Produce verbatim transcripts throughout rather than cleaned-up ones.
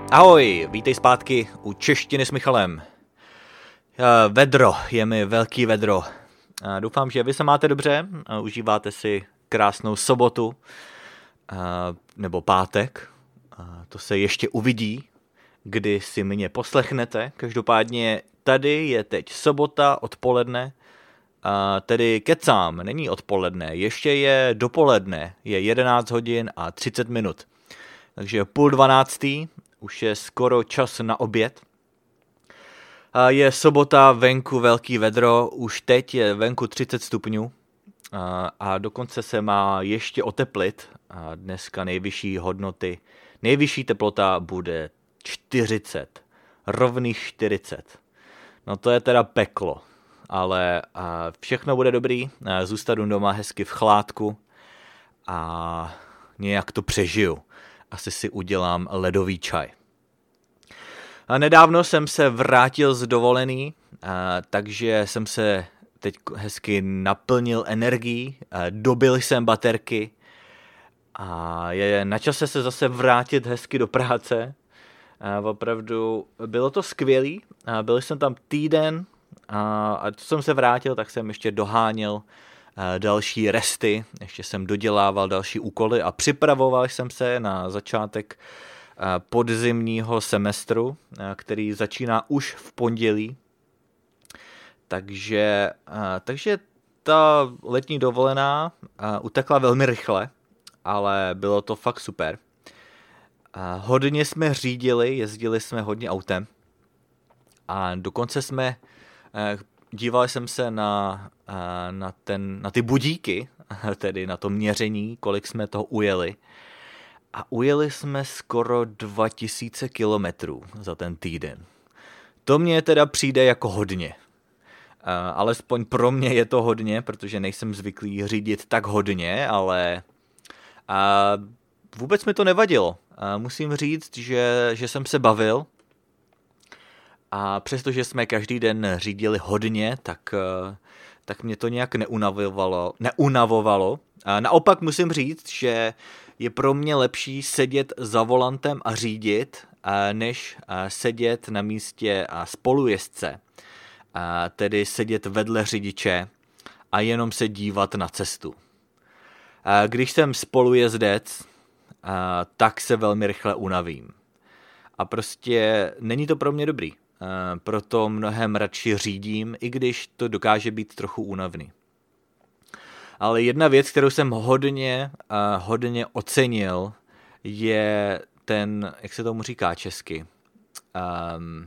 Ahoj, vítej zpátky u Češtiny s Michalem. Vedro, je mi velký vedro. Doufám, že vy se máte dobře, užíváte si krásnou sobotu nebo pátek. To se ještě uvidí, kdy si mě poslechnete. Každopádně tady je teď sobota odpoledne, tedy kecám, není odpoledne, ještě je dopoledne, je jedenáct hodin a třicet minut. Takže půl dvanáctý, už je skoro čas na oběd. Je sobota, venku velký vedro, už teď je venku třicet stupňů a dokonce se má ještě oteplit. A dneska nejvyšší hodnoty, nejvyšší teplota bude čtyřicet, rovných čtyřicet. No to je teda peklo, ale všechno bude dobrý, zůstanu doma hezky v chládku a nějak to přežiju. Asi si udělám ledový čaj. A nedávno jsem se vrátil z dovolený, takže jsem se teď hezky naplnil energií, dobil jsem baterky a je na čase se zase vrátit hezky do práce. A opravdu bylo to skvělý, a byl jsem tam týden a, a co jsem se vrátil, tak jsem ještě doháněl další resty, ještě jsem dodělával další úkoly a připravoval jsem se na začátek podzimního semestru, který začíná už v pondělí. Takže, takže ta letní dovolená utekla velmi rychle, ale bylo to fakt super. Hodně jsme řídili, jezdili jsme hodně autem a dokonce jsme, díval jsem se na, na, ten, na ty budíky, tedy na to měření, kolik jsme toho ujeli. A ujeli jsme skoro dva tisíce kilometrů za ten týden. To mně teda přijde jako hodně. Alespoň pro mě je to hodně, protože nejsem zvyklý řídit tak hodně, ale vůbec mi to nevadilo. Musím říct, že, že jsem se bavil a přestože jsme každý den řídili hodně, tak, tak mě to nějak neunavovalo. neunavovalo. A naopak musím říct, že je pro mě lepší sedět za volantem a řídit, než sedět na místě spolujezdce, tedy sedět vedle řidiče a jenom se dívat na cestu. Když jsem spolujezdec, tak se velmi rychle unavím. A prostě není to pro mě dobrý. Proto mnohem radši řídím, i když to dokáže být trochu únavný. Ale jedna věc, kterou jsem hodně, uh, hodně ocenil, je ten, jak se tomu říká česky, um,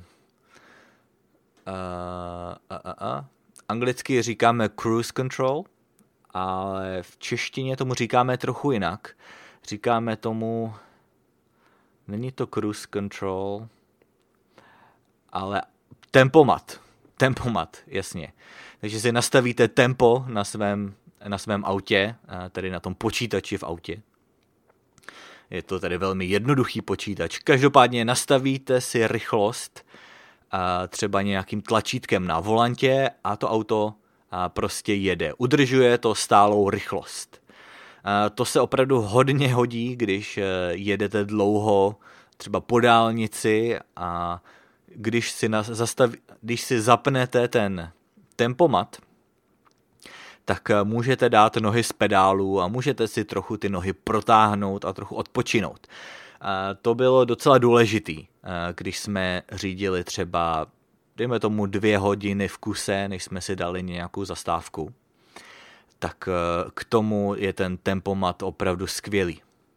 uh, uh, uh, uh. anglicky říkáme cruise control, ale v češtině tomu říkáme trochu jinak. Říkáme tomu, není to cruise control, ale tempomat. Tempomat, jasně. Takže si nastavíte tempo na svém na svém autě, tedy na tom počítači v autě. Je to tedy velmi jednoduchý počítač. Každopádně nastavíte si rychlost třeba nějakým tlačítkem na volantě a to auto prostě jede. Udržuje to stálou rychlost. To se opravdu hodně hodí, když jedete dlouho třeba po dálnici a když si, na, zastaví, když si zapnete ten tempomat, tak můžete dát nohy z pedálu a můžete si trochu ty nohy protáhnout a trochu odpočinout. To bylo docela důležitý, když jsme řídili třeba, dejme tomu dvě hodiny v kuse, než jsme si dali nějakou zastávku. Tak k tomu je ten tempomat opravdu skvělý.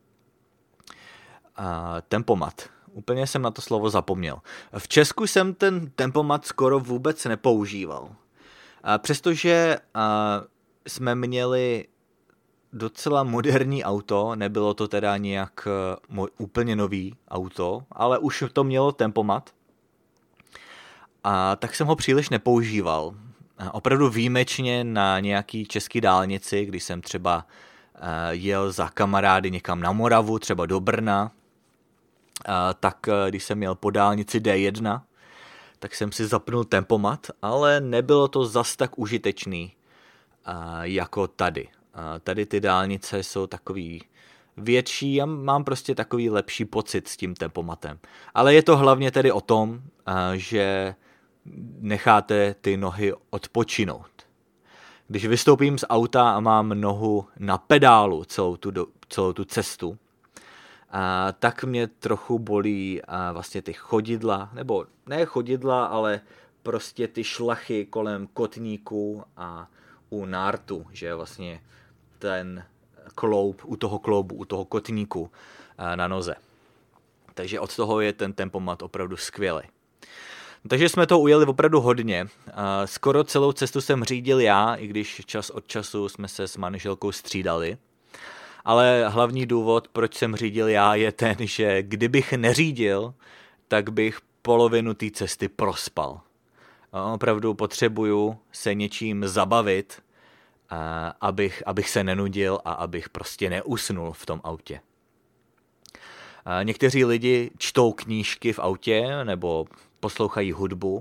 Tempomat. Úplně jsem na to slovo zapomněl. V Česku jsem ten tempomat skoro vůbec nepoužíval. Přestože jsme měli docela moderní auto, nebylo to teda nějak úplně nový auto, ale už to mělo tempomat, a tak jsem ho příliš nepoužíval. Opravdu výjimečně na nějaký český dálnici, když jsem třeba jel za kamarády někam na Moravu, třeba do Brna, tak když jsem jel po dálnici D jedna, tak jsem si zapnul tempomat, ale nebylo to zas tak užitečný jako tady. Tady ty dálnice jsou takový větší a mám prostě takový lepší pocit s tím tempomatem. Ale je to hlavně tedy o tom, že necháte ty nohy odpočinout. Když vystoupím z auta a mám nohu na pedálu celou tu, do, celou tu cestu, a tak mě trochu bolí a vlastně ty chodidla, nebo ne chodidla, ale prostě ty šlachy kolem kotníku a u nártu, že vlastně ten kloub, u toho kloubu, u toho kotníku na noze. Takže od toho je ten tempomat opravdu skvělý. Takže jsme to ujeli opravdu hodně. Skoro celou cestu jsem řídil já, i když čas od času jsme se s manželkou střídali. Ale hlavní důvod, proč jsem řídil já, je ten, že kdybych neřídil, tak bych polovinu té cesty prospal. Opravdu potřebuju se něčím zabavit, abych, abych se nenudil a abych prostě neusnul v tom autě. Někteří lidi čtou knížky v autě nebo poslouchají hudbu.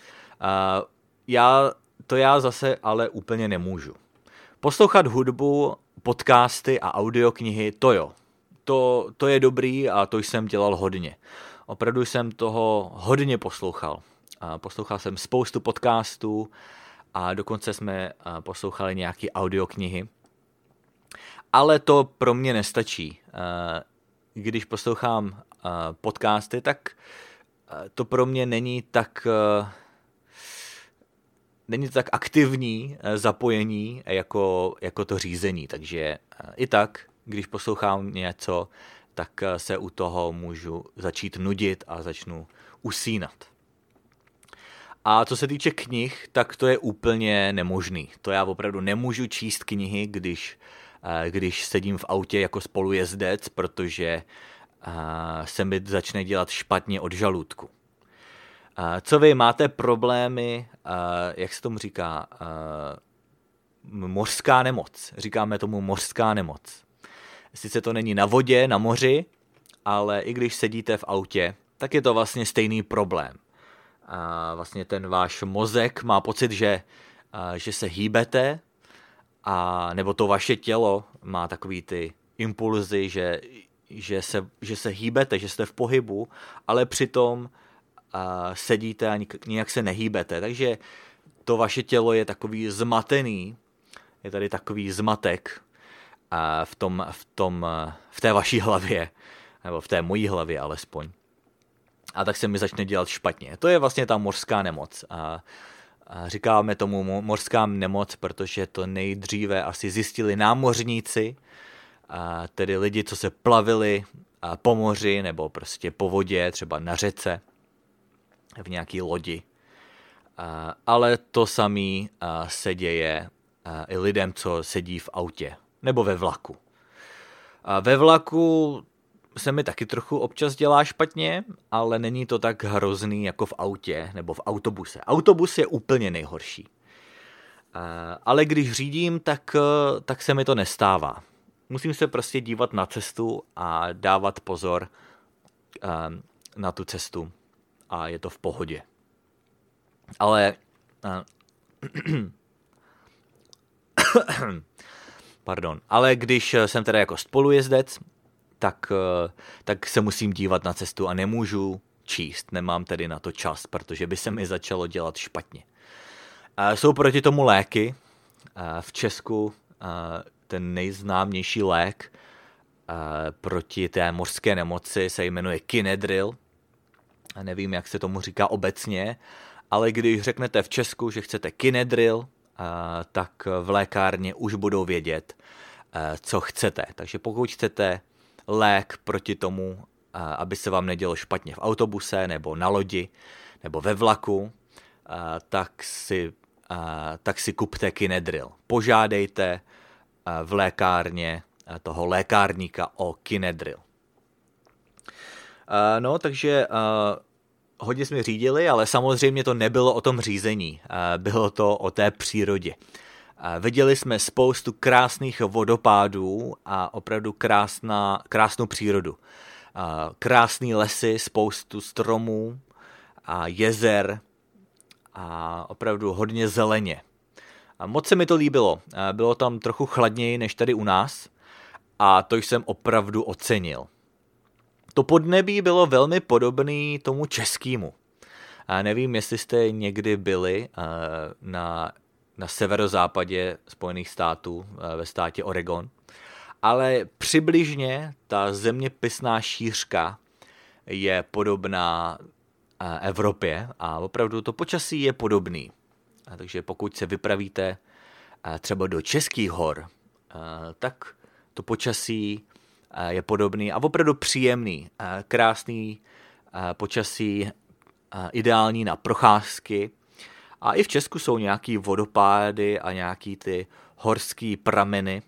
Já, to já zase ale úplně nemůžu. Poslouchat hudbu, podcasty a audioknihy, to jo. To, to je dobrý a to jsem dělal hodně. Opravdu jsem toho hodně poslouchal. Poslouchal jsem spoustu podcastů a dokonce jsme poslouchali nějaké audioknihy. Ale to pro mě nestačí. Když poslouchám podcasty, tak to pro mě není tak, není to tak aktivní zapojení jako, jako to řízení. Takže i tak, když poslouchám něco, tak se u toho můžu začít nudit a začnu usínat. A co se týče knih, tak to je úplně nemožný. To já opravdu nemůžu číst knihy, když, když sedím v autě jako spolujezdec, protože se mi začne dělat špatně od žaludku. Co vy máte problémy, jak se tomu říká, mořská nemoc. Říkáme tomu mořská nemoc. Sice to není na vodě, na moři, ale i když sedíte v autě, tak je to vlastně stejný problém. A vlastně ten váš mozek má pocit, že, že se hýbete, a, nebo to vaše tělo má takový ty impulzy, že, že, se, že se hýbete, že jste v pohybu, ale přitom a, sedíte a nijak se nehýbete. Takže to vaše tělo je takový zmatený, je tady takový zmatek a v, tom, v, tom, v té vaší hlavě, nebo v té mojí hlavě alespoň. A tak se mi začne dělat špatně. To je vlastně ta mořská nemoc. A, a říkáme tomu mořská nemoc, protože to nejdříve asi zjistili námořníci, a tedy lidi, co se plavili po moři nebo prostě po vodě, třeba na řece, v nějaký lodi. A, ale to samé se děje a, i lidem, co sedí v autě nebo ve vlaku. A ve vlaku se mi taky trochu občas dělá špatně, ale není to tak hrozný jako v autě nebo v autobuse. Autobus je úplně nejhorší. Ale když řídím, tak, tak se mi to nestává. Musím se prostě dívat na cestu a dávat pozor na tu cestu a je to v pohodě. Ale pardon, ale když jsem teda jako spolujezdec, Tak, tak se musím dívat na cestu a nemůžu číst, nemám tedy na to čas, protože by se mi začalo dělat špatně. Jsou proti tomu léky. V Česku ten nejznámější lék proti té mořské nemoci se jmenuje Kinedril. Nevím, jak se tomu říká obecně, ale když řeknete v Česku, že chcete Kinedril, tak v lékárně už budou vědět, co chcete. Takže pokud chcete lék proti tomu, aby se vám nedělo špatně v autobuse nebo na lodi nebo ve vlaku, tak si, tak si kupte Kinedril. Požádejte v lékárně toho lékárníka o Kinedril. No, takže hodně jsme řídili, ale samozřejmě to nebylo o tom řízení, bylo to o té přírodě. Viděli jsme spoustu krásných vodopádů a opravdu krásná, krásnou přírodu. Krásné lesy, spoustu stromů a jezer a opravdu hodně zeleně. A moc se mi to líbilo. Bylo tam trochu chladněji než tady u nás, a to jsem opravdu ocenil. To podnebí bylo velmi podobné tomu českému. A nevím, jestli jste někdy byli na, na severozápadě Spojených států, ve státě Oregon, ale přibližně ta zeměpisná šířka je podobná Evropě a opravdu to počasí je podobný. A takže pokud se vypravíte třeba do Českých hor, tak to počasí je podobný a opravdu příjemný, krásný počasí, ideální na procházky. A i v Česku jsou nějaký vodopády a nějaký ty horský prameny.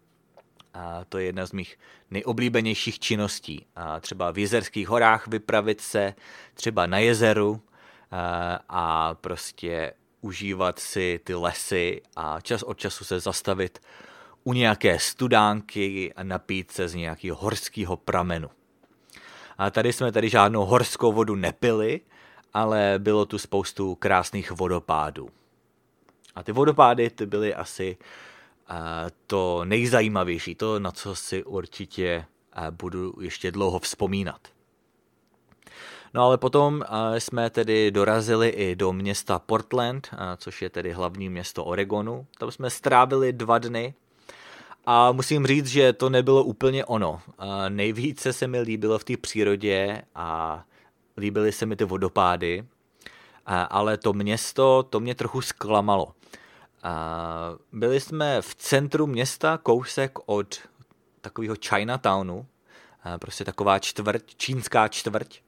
A to je jedna z mých nejoblíbenějších činností. A třeba v Jizerských horách vypravit se třeba na jezeru a, a prostě užívat si ty lesy a čas od času se zastavit u nějaké studánky a napít se z nějakého horského pramenu. A tady jsme tady žádnou horskou vodu nepili, ale bylo tu spoustu krásných vodopádů. A ty vodopády ty byly asi to nejzajímavější, to, na co si určitě budu ještě dlouho vzpomínat. No ale potom jsme tedy dorazili i do města Portland, což je tedy hlavní město Oregonu. Tam jsme strávili dva dny a musím říct, že to nebylo úplně ono. Nejvíce se mi líbilo v té přírodě a líbily se mi ty vodopády, ale to město, to mě trochu zklamalo. Byli jsme v centru města, kousek od takového Chinatownu, prostě taková čtvrť, čínská čtvrť.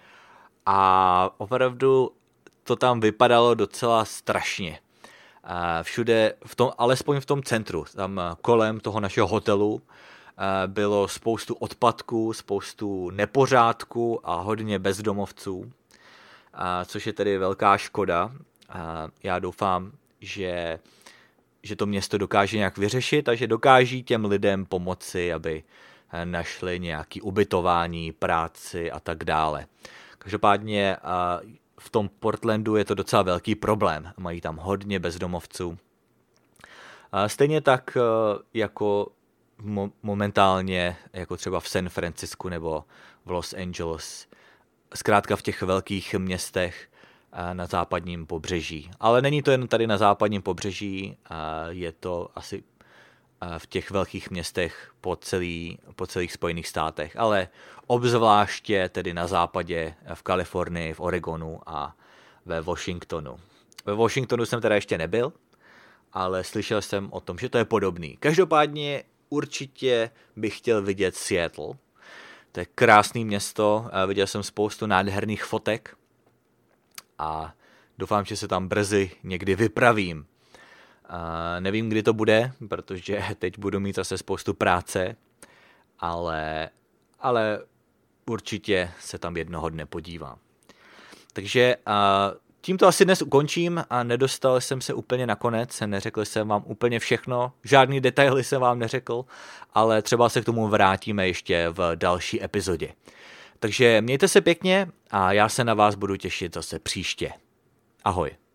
A opravdu to tam vypadalo docela strašně. Všude, v tom, alespoň v tom centru, tam kolem toho našeho hotelu, bylo spoustu odpadků, spoustu nepořádků a hodně bezdomovců, což je tedy velká škoda. Já doufám, že, že to město dokáže nějak vyřešit a že dokáží těm lidem pomoci, aby našli nějaké ubytování, práci a tak dále. Každopádně v tom Portlandu je to docela velký problém. Mají tam hodně bezdomovců. Stejně tak jako momentálně, jako třeba v San Francisku nebo v Los Angeles. Zkrátka v těch velkých městech na západním pobřeží. Ale není to jen tady na západním pobřeží, je to asi v těch velkých městech po, celý, po celých Spojených státech, ale obzvláště tedy na západě, v Kalifornii, v Oregonu a ve Washingtonu. Ve Washingtonu jsem teda ještě nebyl, ale slyšel jsem o tom, že to je podobný. Každopádně určitě bych chtěl vidět Seattle. To je krásné město, viděl jsem spoustu nádherných fotek a doufám, že se tam brzy někdy vypravím. Uh, nevím, kdy to bude, protože teď budu mít zase spoustu práce, ale, ale určitě se tam jednoho dne podívám. Takže uh, tím to asi dnes ukončím a nedostal jsem se úplně na konec, neřekl jsem vám úplně všechno, žádný detaily jsem vám neřekl, ale třeba se k tomu vrátíme ještě v další epizodě. Takže mějte se pěkně a já se na vás budu těšit zase příště. Ahoj.